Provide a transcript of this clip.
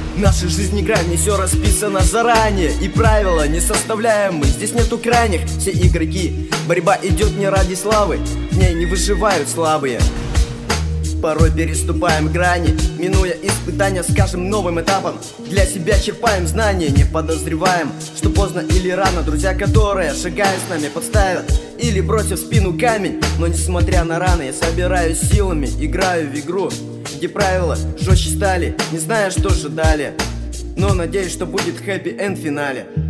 Наша жизнь не игра, не все расписано заранее. И правила не составляем мы, здесь нету крайних. Все игроки, борьба идет не ради славы, в ней не выживают слабые. Порой переступаем грани, минуя испытания, скажем, новым этапом. Для себя черпаем знания, не подозреваем, что поздно или рано друзья, которые, шагая с нами, подставят или бросив в спину камень. Но несмотря на раны, я собираюсь силами, играю в игру, где правила жестче стали, не зная, что же далее, но надеюсь, что будет хэппи-энд в финале.